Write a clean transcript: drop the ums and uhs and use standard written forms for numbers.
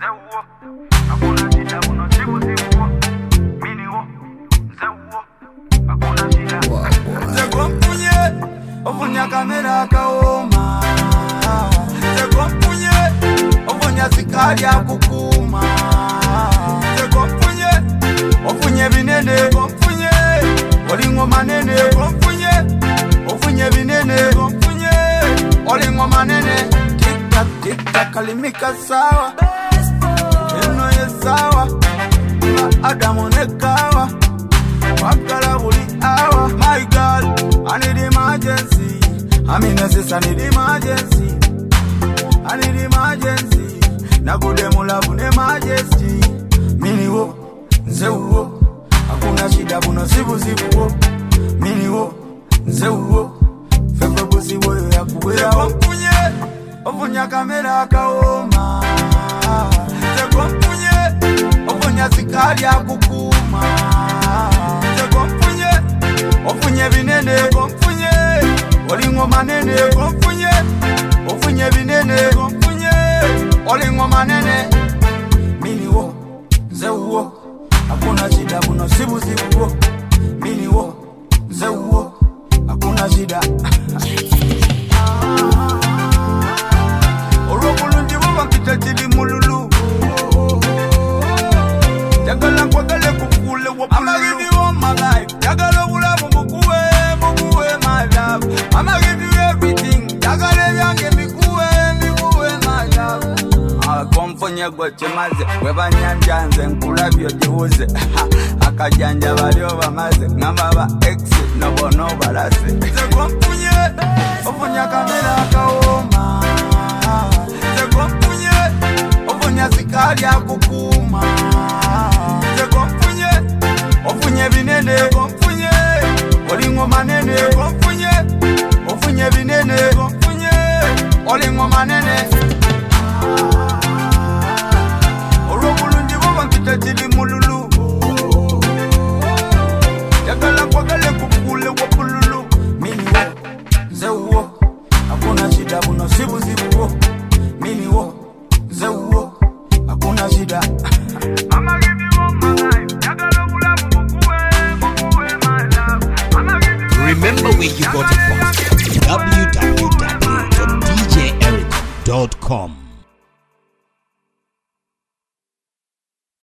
Zewo, hakuna shida unasibu ziwo. Mini wo, zewo, hakuna shida. Zeko mpunye, ofunya kamera kaoma. Zeko mpunye, ofunya sikari ya kukuma. Zeko mpunye, ofunye binene. Zeko mpunye, olingo manene. Zeko mpunye, ofunye binene. Zeko mpunye, olingo manene. Tik tak kalimika sawa. Eno ye sawa. Adamu nekawa. Wakala buli hour. My girl, I need emergency. I'm in a sis, I need emergency. I need emergency. Nagude mulabu ne majesty. Mini wo, nze wo. Hakuna shida buno sibu sibu wo. Mini wo, nze wo. Fefe busi wo ya kuwea wo. Mpunye, ofunya kamera kaoma. Zeko mpunye, ofunya sikari ya kukuma. Zeko mpunye, ofunye binene. Zeko mpunye, olingo manene. Zeko mpunye, ofunye binene. Zeko mpunye, olingo manene. Mini wo, nze wo. Hakuna shida buno sibu sibu wo. Mini wo, nze wo. Hakuna shida. Orokulundi baba kitachili mululu. Jagala kwagale kukule wapulu. I'ma give you all my life. Jagala ulabu mukuwe my love. I'ma give you everything. Jagala yange mikuwe my love. Komfonye goche maze. Weba nyanjanze nkulabyo jihuze. Akajanja balio bamaze. Ngamba ba exit nobono balase. Zeko mpunye, ofunya kamera kaoma. Zeko mpunye, ofunya sikari ya kukuma. Zeko mpunye, ofunye binene. Zeko mpunye, olingo manene. Zeko mpunye, ofunye binene. Zeko mpunye, olingo manene. Orokulundi baba kitachili mululu. Jagala kwagale kukule wapululu. Mini wo, nze wo. Hakuna shida buno sibu sibu wo. Mini wo, nze wo. Hakuna shida. I'ma give you all my life. Jagala ulabu mukuwe my love. I'ma give you. Remember where you got it from. www.djeric.com